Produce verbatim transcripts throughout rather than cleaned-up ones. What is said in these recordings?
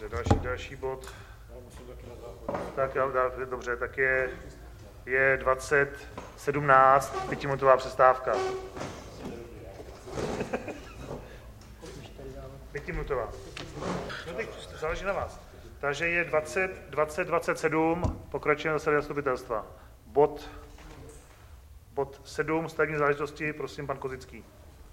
Dobře, další, další bod. Tak, dobře, tak je, je dvacet sedmnáct, pětiminutová přestávka. Pětiminutová. No teď záleží na vás. Takže je dvacet, dvacet, dvacet sedm, pokračujeme zase zastupitelstva. Bod, bod sedm, stavební záležitosti, prosím, pan Kozický.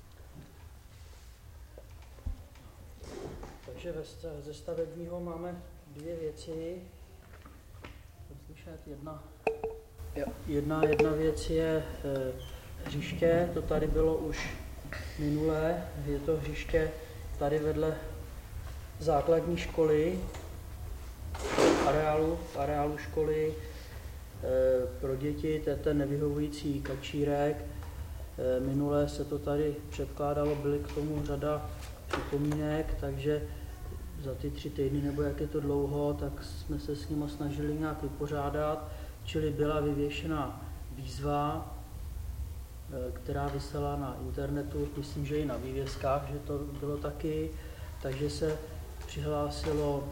Takže ze stavebního máme dvě věci. Slyšet, jedna, jedna, jedna věc je e, hřiště, to tady bylo už minulé, je to hřiště tady vedle základní školy, areálu, areálu školy e, pro děti, to je ten nevyhovující kačírek. E, minulé se to tady předkládalo, byly k tomu řada připomínek, takže za ty tři týdny, nebo jak je to dlouho, tak jsme se s nimi snažili nějak vypořádat, čili byla vyvěšena výzva, která visela na internetu, myslím, že i na vývězkách, že to bylo taky, takže se přihlásilo,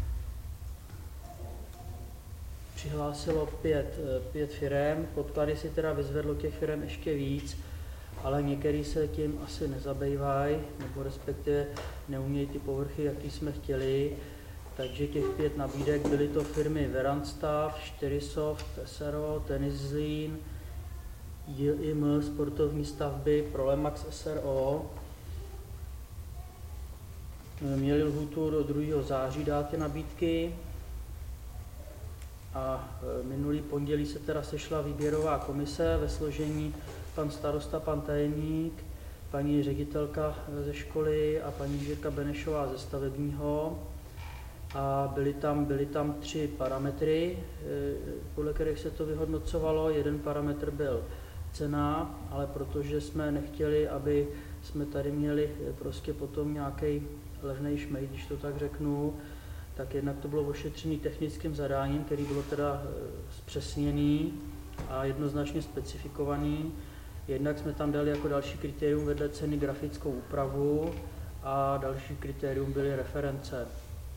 přihlásilo pět, pět firem, podklady si teda vyzvedlo těch firem ještě víc, ale některý se tím asi nezabývají, nebo respektive neumějí ty povrchy, jaký jsme chtěli. Takže těch pět nabídek byly to firmy Veranstav, čtyřisoft, S R O, Tenis Zlín, J I M, sportovní stavby, Prolemax S R O. Měli lhůtu do druhého září dát ty nabídky. A minulý pondělí se teda sešla výběrová komise ve složení pan starosta, pan tajemník, paní ředitelka ze školy a paní Žírka Benešová ze stavebního. A byly tam, byly tam tři parametry, podle kterých se to vyhodnocovalo. Jeden parametr byl cena, ale protože jsme nechtěli, aby jsme tady měli prostě potom nějaký levnej šmej, když to tak řeknu, tak jednak to bylo ošetřený technickým zadáním, který bylo teda zpřesněný a jednoznačně specifikovaný. Jednak jsme tam dali jako další kritérium vedle ceny grafickou úpravu a další kritérium byly reference.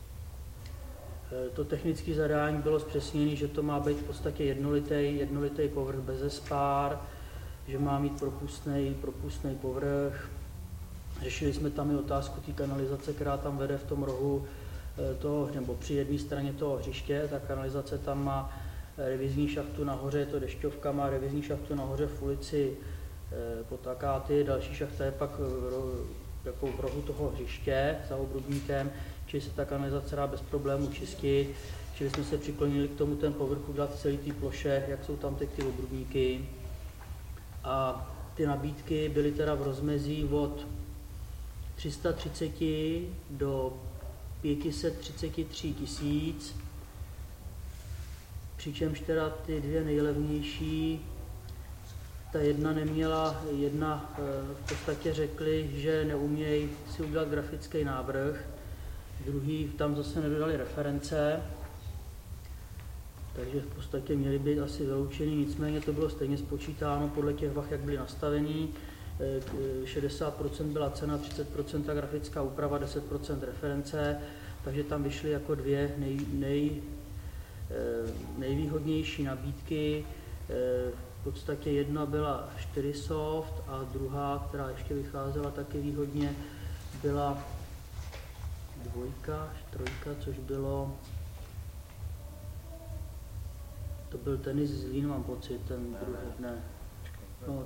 To technické zadání bylo zpřesněné, že to má být v podstatě jednolitý, jednolitý povrch bez espár, že má mít propustný, propustný povrch. Řešili jsme tam i otázku té kanalizace, která tam vede v tom rohu toho, nebo při jedné straně toho hřiště. Ta kanalizace tam má revizní šachtu nahoře, je to dešťovka, má revizní šachtu nahoře v ulici Potakáty, další šachta je pak jako v rohu toho hřiště za obrubníkem, čili se ta kanalizace dá bez problémů čistit, čili jsme se přiklonili k tomu ten povrch udělat v celé té ploše, jak jsou tam teď ty obrubníky. A ty nabídky byly teda v rozmezí od tři sta třicet do pět set třicet tři tisíc, přičemž teda ty dvě nejlevnější, ta jedna neměla, jedna v podstatě řekli, že neumějí si udělat grafický návrh, druhý tam zase nedodali reference, takže v podstatě měly být asi vyloučený, nicméně to bylo stejně spočítáno podle těch vah, jak byly nastavený. šedesát procent byla cena, třicet procent grafická úprava, deset procent reference, takže tam vyšly jako dvě nej, nej, nejvýhodnější nabídky. V podstatě jedna byla čtyřisoft a druhá, která ještě vycházela taky výhodně, byla dvojka, trojka, což bylo, to byl Tenis Zlín, mám pocit, ten druhý, ne. No,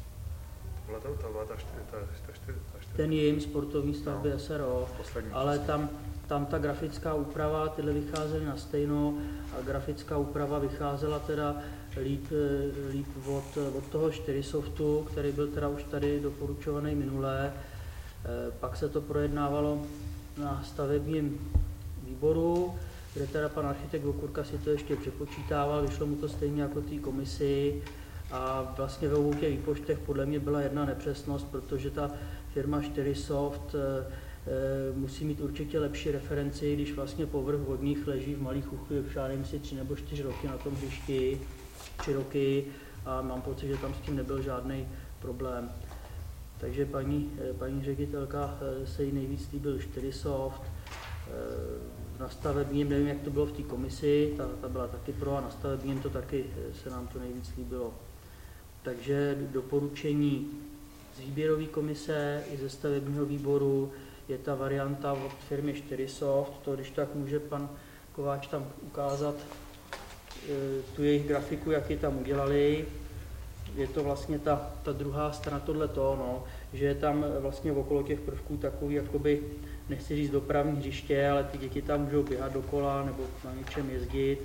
ten jim sportovní stavby S R O, ale tam, tam ta grafická úprava, tyhle vycházely na stejno a grafická úprava vycházela teda líp, líp od, od toho čtyřisoftu, který byl teda už tady doporučovaný minulé. Pak se to projednávalo na stavebním výboru, kde teda pan architekt Okurka si to ještě přepočítával, vyšlo mu to stejně jako té komisi. A vlastně ve obou těch výpočtech podle mě byla jedna nepřesnost, protože ta firma čtyřisoft e, e, musí mít určitě lepší referenci, když vlastně povrch vodních leží v malých uchylech, já nevím si tři nebo čtyři roky na tom hřišti, tři roky a mám pocit, že tam s tím nebyl žádný problém. Takže paní, paní ředitelka se jí nejvíc líbil čtyřisoft, na stavebním, nevím, jak to bylo v té komisi, ta, ta byla taky pro a na stavebním to taky se nám to nejvíc líbilo. Takže doporučení z výběrové komise i ze stavebního výboru je ta varianta od firmy čtyřisoft, to když tak může pan Kováč tam ukázat e, tu jejich grafiku, jak ji tam udělali. Je to vlastně ta, ta druhá strana tohleto, no, že je tam vlastně okolo těch prvků takový, jakoby, nechci říct dopravní hřiště, ale ty děti tam můžou běhat dokola nebo na něčem jezdit.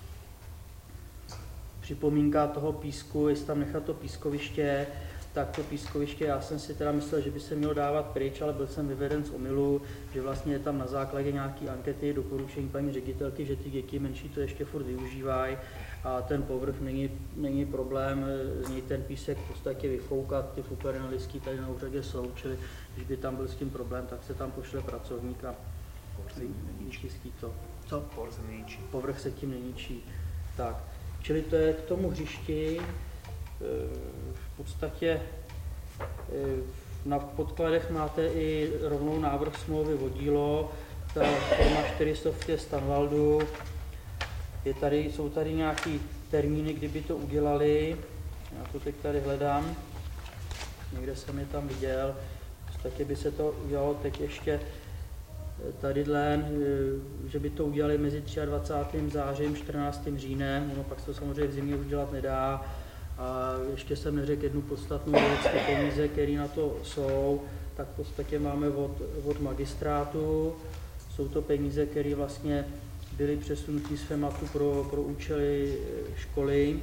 Připomínka toho písku, jestli tam nechat to pískoviště, tak to pískoviště, já jsem si teda myslel, že by se mělo dávat pryč, ale byl jsem vyveden z omylu, že vlastně je tam na základě nějaké ankety doporučení paní ředitelky, že ty děti menší to ještě furt využívají a ten povrch není, není problém z něj ten písek v podstatě vyfoukat, ty fuperenalistky tady na úřadě jsou, čili když by tam byl s tím problém, tak se tam pošle pracovník a vyčistí to. Co? Povrch se neníčí. Povrch se tím neníčí. Tak, čili to je k tomu hřišti. V podstatě na podkladech máte i rovnou návrh smlouvy o dílo, ta firma čtyřisoft je Stanwaldu. Je tady, jsou tady nějaký termíny, kdyby to udělali, já to teď tady hledám, někde jsem je tam viděl, v podstatě by se to udělalo teď ještě tadyhle, že by to udělali mezi dvacátým třetím zářím, čtrnáctým říjnem, no pak se to samozřejmě v zimě už dělat nedá. A ještě jsem neřekl jednu podstatnou věc, ty peníze, které na to jsou, tak v podstatě máme od, od magistrátu. Jsou to peníze, které vlastně byly přesunuty z FEMATu pro, pro účely školy.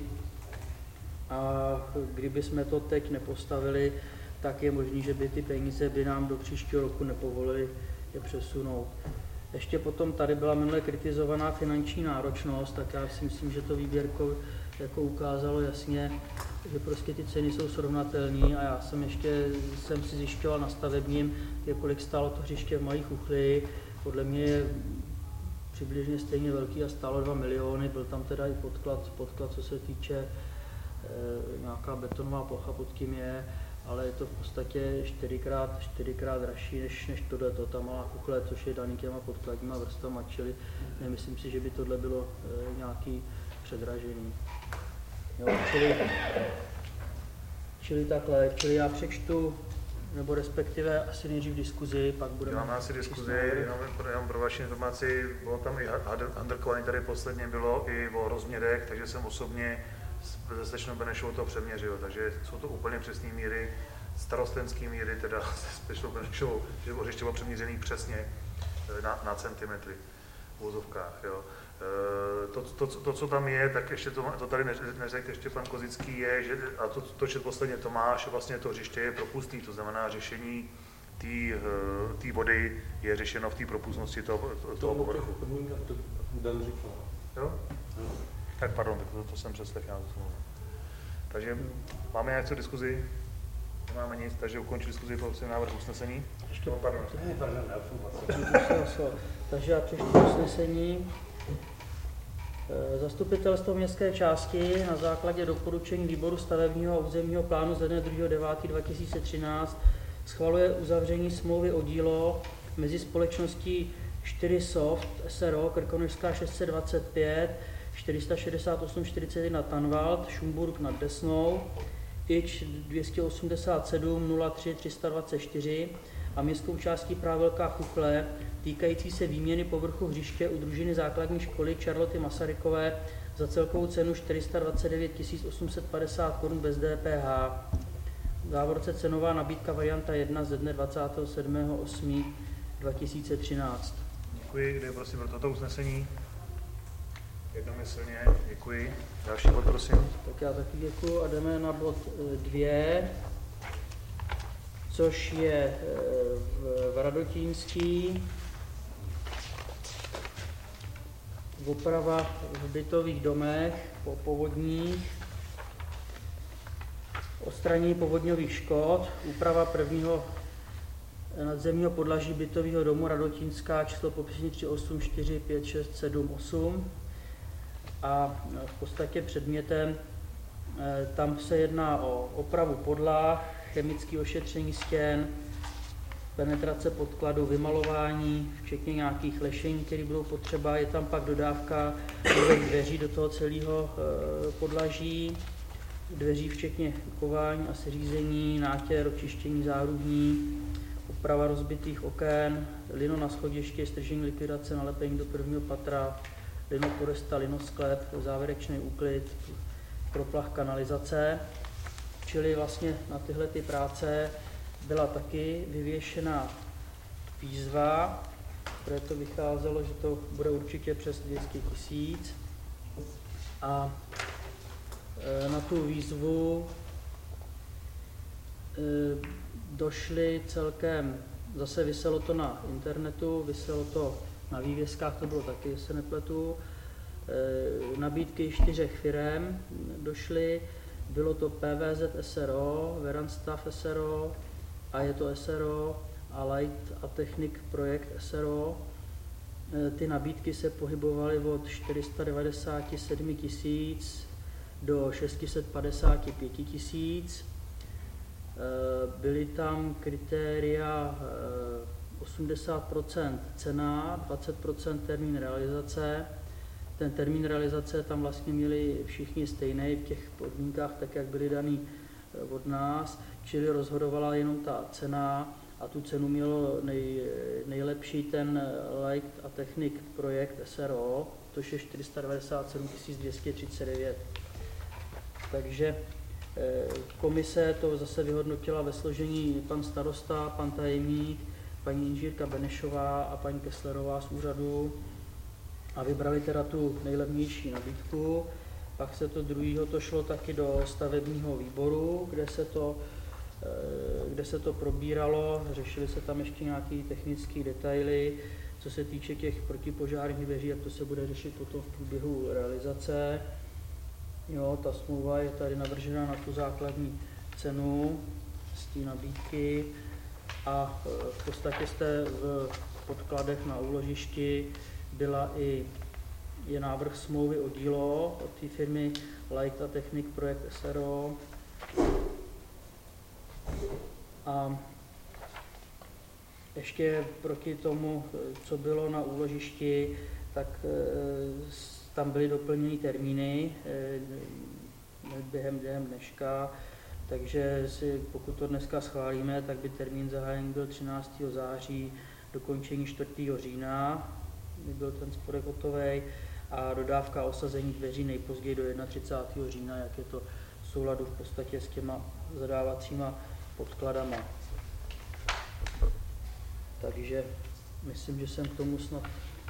A kdyby jsme to teď nepostavili, tak je možné, že by ty peníze by nám do příštího roku nepovolili je přesunout. Ještě potom tady byla minule kritizovaná finanční náročnost, tak já si myslím, že to výběrko jako ukázalo jasně, že prostě ty ceny jsou srovnatelné a já jsem ještě jsem si zjišťoval na stavebním, kolik stálo to hřiště v Malý Chuchli. Podle mě je přibližně stejně velký a stálo dva miliony, byl tam teda i podklad, podklad co se týče e, nějaká betonová plocha pod tím je, ale je to v podstatě čtyřikrát, čtyřikrát dražší než, než tohleto, ta Malá Chuchle, což je daný těma podkladníma vrstama, čili nemyslím si, že by tohle bylo e, nějaký předražený. Jo, čili, čili takhle, čili já přečtu, nebo respektive asi nejdřív diskuzi, pak budeme... Máme asi diskuzi, jenom, jenom pro vaši informaci, bylo tam i handrkování, tady posledně bylo i o rozměrech, takže jsem osobně se slečnou Benešovou to přeměřil, takže jsou to úplně přesné míry, starostenské míry, teda se slečnou Benešovou, že hřiště bylo přeměřený přesně na, na centimetry v vozovkách, jo. To, to, to, co tam je, tak ještě to, to tady neřekl ještě pan Kozický, je, že, a to, to čet posledně Tomáš, vlastně to hřiště je propustný, to znamená řešení té vody je řešeno v té propustnosti toho, toho povrchu. Jo? Tak pardon, tak to, to jsem přeslechl. Takže máme nějakou diskuzi? Nemáme nic, takže ukončili diskuzi pro návrh usnesení. Ještě, no, pardon. Takže já přečtu usnesení. Zastupitelstvo městské části na základě doporučení výboru stavebního a územního plánu ze dne druhého devátého dva tisíce třináct schvaluje uzavření smlouvy o dílo mezi společností čtyřisoft S R O Krkonošská šest set dvacet pět, čtyři sta šedesát osm čtyřicet jedna Tanvald, Šumburk nad Desnou, I Č dvě stě osmdesát sedm nula tři tři sta dvacet čtyři a městskou částí Praha Velká Chuchle týkající se výměny povrchu hřiště u družiny základní školy Charloty Masarykové za celkovou cenu čtyři sta dvacet devět tisíc osm set padesát korun bez D P H. V závorce cenová nabídka varianta jedna ze dne dvacátého sedmého osmého dva tisíce třináct. Děkuji, kde prosím pro toto usnesení. Jednomyslně, děkuji. Další bod, prosím. Tak já taky děkuji a jdeme na bod dvě, což je v, v Radotínský. Oprava v bytových domech po povodních, odstranění povodňových škod, úprava prvního nadzemního podlaží bytového domu Radotínská, číslo popisní tři osm čtyři pět šest sedm osm. A v podstatě předmětem tam se jedná o opravu podlah, chemické ošetření stěn, penetrace podkladu, vymalování, včetně nějakých lešení, které budou potřeba. Je tam pak dodávka nových dveří do toho celého e, podlaží, dveří včetně kování a seřízení, nátěr, očištění zárubní, oprava rozbitých oken, lino na schodišti, stržení likvidace, nalepení do prvního patra, linoporesta, linosklep, závěrečný úklid, proplach kanalizace. Čili vlastně na tyhle ty práce byla taky vyvěšena výzva, které to vycházelo, že to bude určitě přes dvě stě tisíc. A na tu výzvu došly celkem, zase viselo to na internetu, viselo to na vývězkách, to bylo taky, jestli se nepletu, nabídky čtyřech firem došly, bylo to P V Z S R O, Veranstav S R O, a je to S R O a Light a Technic Projekt S R O. Ty nabídky se pohybovaly od čtyři sta devadesát sedm tisíc do šest set padesát pět tisíc. Byly tam kritéria osmdesát procent cena, dvacet procent termín realizace. Ten termín realizace tam vlastně měli všichni stejný v těch podmínkách, tak jak byly daný od nás, čili rozhodovala jenom ta cena a tu cenu mělo nej, nejlepší ten Light a Technic Projekt S R O, což je čtyři sta devadesát sedm tisíc dvě stě třicet devět. Takže komise to zase vyhodnotila ve složení pan starosta, pan tajemník, paní inženýrka Benešová a paní Kesslerová z úřadu a vybrali teda tu nejlevnější nabídku. Pak se to druhého to šlo taky do stavebního výboru, kde se to, kde se to probíralo, řešily se tam ještě nějaké technické detaily, co se týče těch protipožárních dveří, jak to se bude řešit potom v průběhu realizace. Jo, ta smlouva je tady navržena na tu základní cenu z té nabídky a v podstatě jste v podkladech na úložišti byla i je návrh smlouvy o dílo od té firmy Light a Technic Projekt S R O. A ještě proti tomu, co bylo na úložišti, tak tam byly doplněny termíny během, během dneška, takže si, pokud to dneska schválíme, tak by termín zahájení byl třináctého září, dokončení čtvrtého října, by byl ten spodek hotový, a dodávka osazení dveří nejpozději do třicátého prvního října, jak je to v souladu v podstatě s těma zadávacíma podkladama. Takže myslím, že jsem k tomu snad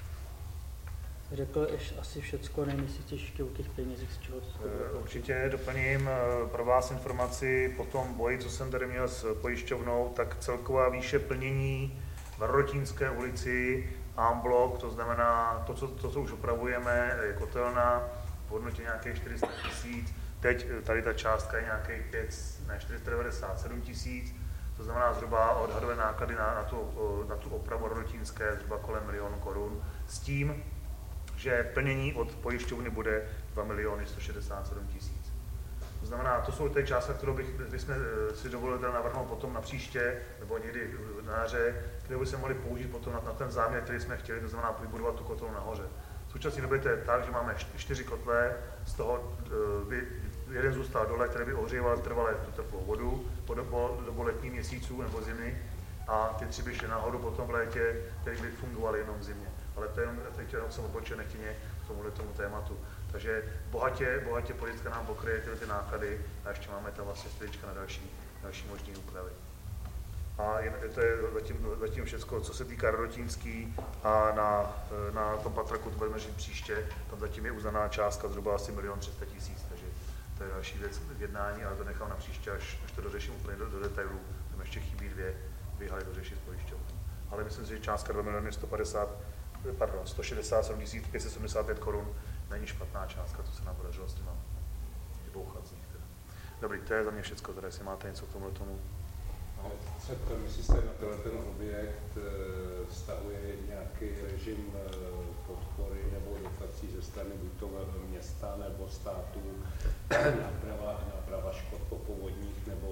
řekl asi všecko, nevím, jestli chceš ještě o těch penězích, z čeho to... Určitě doplním pro vás informaci po tom boji, co jsem tady měl s pojišťovnou, tak celková výše plnění v Rodotínské ulici en bloc, to znamená to, co, to, co už opravujeme, je kotelna, v hodnotě nějakých čtyři sta tisíc, teď tady ta částka je nějakých pět, ne, čtyři sta devadesát sedm tisíc, to znamená zhruba odhadové náklady na, na, tu, na tu opravu Rodotínské zhruba kolem milionu korun, s tím, že plnění od pojišťovny bude dva miliony sto šedesát sedm tisíc. To znamená, to jsou ty částka, kterou bych, bychom si dovolili navrhnout potom na příště, nebo někdy na jaře, které by se mohli použít potom na, na ten záměr, který jsme chtěli, to znamená vybudovat tu kotelnu nahoře. V současné době to je tak, že máme čtyři kotle, z toho by jeden zůstal dole, který by ohříval trvalé tu teplou vodu po dobu, dobu letních měsíců nebo zimy, a ty tři by šly nahoru potom v létě, které by fungovaly jenom v zimě. Ale to je jenom, teď jenom jsem odbočil nechtěně k tomuhle tomu tématu. Takže bohatě, bohatě politika nám pokryje tyhle ty náklady a ještě máme tam vlastně stříčka na další, další možné úpravy. A jen, to je zatím, zatím všechno, co se týká Rodotínský, a na, na tom patraku to budeme řešit příště, tam zatím je uznaná částka zhruba asi milion tři sta tisíc, takže to je další věc v jednání, ale to nechám na příště, až, až to dořeším úplně do, do detailů, tam ještě chybí dvě, dvě haly dořešit s pojišťovnou. Ale myslím si, že částka dva miliony sto padesát, pardon, sto šedesát sedm tisíc pět set sedmdesát pět korun není špatná částka, to se nám podařilo s těma vybouchat z nich. Teda. Dobrý, to je za mě všecko, teda jestli máte něco k tomuhle tomu. No, myslíte, se na tenhle ten objekt vztahuje nějaký režim podpory nebo dotací ze strany buď to města nebo státu, náprava, náprava škod po povodních nebo,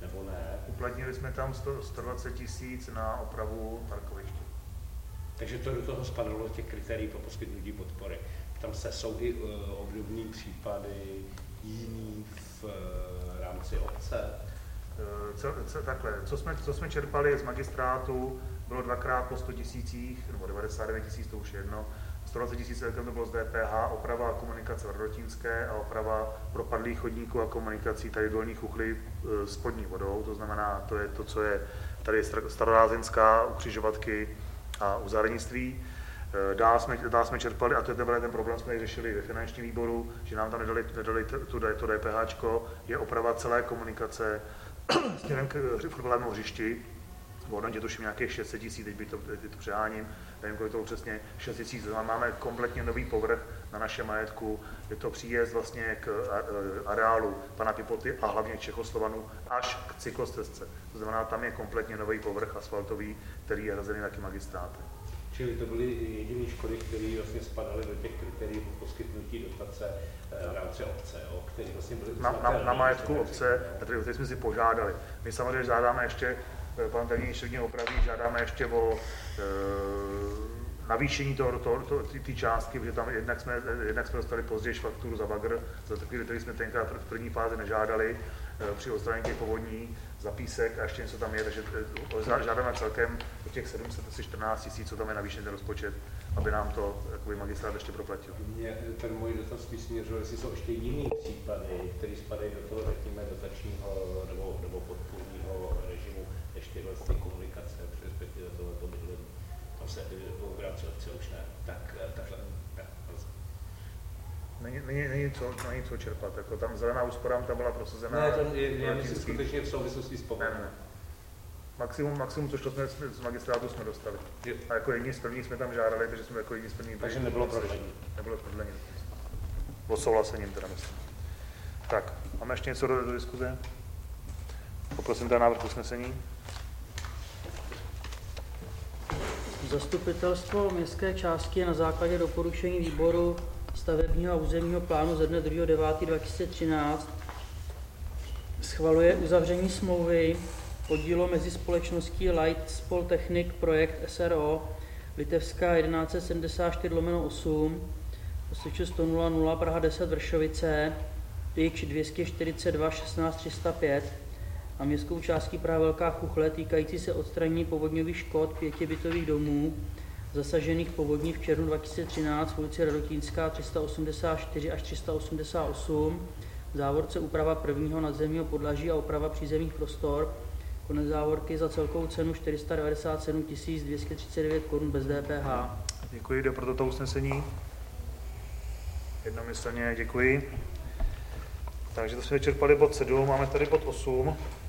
nebo ne? Uplatnili jsme tam sto, sto dvacet tisíc na opravu parkoviště. Takže to do toho spadalo těch kritérií pro poskytnutí podpory. Tam se jsou i uh, obdobné případy jiný v uh, rámci obce. Co, co, takhle, co jsme, co jsme čerpali z magistrátu, bylo dvakrát po sto tisících, nebo devadesát devět tisíc, to už je jedno, sto dvacet tisíc to bylo z D P H, oprava komunikace v Radotínské a oprava propadlých chodníků a komunikací tady dolních Uchly e, s spodní vodou, to znamená, to je to, co je tady starolázeňská, u křižovatky a u zahradnictví. E, dál, jsme, dál jsme čerpali, a to je ten, ten problém, jsme řešili ve finančním výboru, že nám tam nedali, nedali tu, to DPHčko, je oprava celé komunikace směrem k fotbalovému hřišti. Hodnotě tuším nějakých šest set tisíc, teď by to, teď to přeháním, nevím, kolik to přesně, šest tisíc, máme kompletně nový povrch na našem majetku, je to příjezd vlastně k areálu pana Pipoty a hlavně Čechoslovanů až k cyklostezce. To znamená, tam je kompletně nový povrch asfaltový, který je hrazený taky magistrátem. Čili to byly jediné škody, které vlastně spadaly do těch kritérií po poskytnutí dotace v rámci obce, o které vlastně byly na, na, na majetku obce, který jsme si požádali. My samozřejmě žádáme ještě, pan tajemník ještě opraví, žádáme ještě o e, navýšení toho, to, to, ty částky, protože tam jednak jsme, jednak jsme dostali později fakturu za bagr, za takový, který jsme tenkrát v první fázi nežádali, e, při odstranění těch povodní, za písek a ještě něco tam je, takže e, žádáme celkem o těch sedm set čtrnáct tisíc, co tam je navýšený ten rozpočet, aby nám to jakoby magistrát ještě proplatil. Mě ten můj dotaz spíš směřuje, jestli jsou ještě jiný případy, které spadají do toho, řekněme, dotačního nebo, nebo podpůrního režimu, ještě vlastně komunikace, respektive tohleto bydlení. Tam se v rámci akce už ne. Tak, takhle, tak, Není, není, není, co, není co čerpat, jako tam zelená úspora tam byla prosazená. Ne, to je, já myslím skutečně v souvislosti s povodem. Maximum, maximum, což to jsme z magistrátu jsme dostali. Jo. A jako jediní z prvních jsme tam žádali, takže jsme jako jediní z prvních. Takže nebylo prodlení. Nebylo prodlení. Odsouhlasením teda myslím. Tak, máme ještě něco do, do diskuze? Poprosím ten návrh usnesení. Zastupitelstvo městské částky na základě doporučení výboru stavebního a územního plánu ze dne druhého devátého dva tisíce třináct schvaluje uzavření smlouvy podílu mezi společností Light Spol Technik Projekt S R O Litevská tisíc sto sedmdesát čtyři lomeno osm sto nula nula Praha deset Vršovice P I Č dvě stě čtyřicet dva šestnáct tři sta pět a městskou částí Praha Velká Chuchle týkající se odstranění povodňových škod pěti bytových domů zasažených povodní v červnu dva tisíce třináct v ulici Radotínská tři sta osmdesát čtyři až tři sta osmdesát osm, v závorce úprava prvního nadzemního podlaží a oprava přízemních prostor, konec závorky za celkovou cenu čtyři sta devadesát sedm tisíc dvě stě třicet devět korun bez D P H. Děkuji, jde pro toto usnesení. Jednomyslně děkuji. Takže to jsme vyčerpali bod sedm, máme tady bod osm.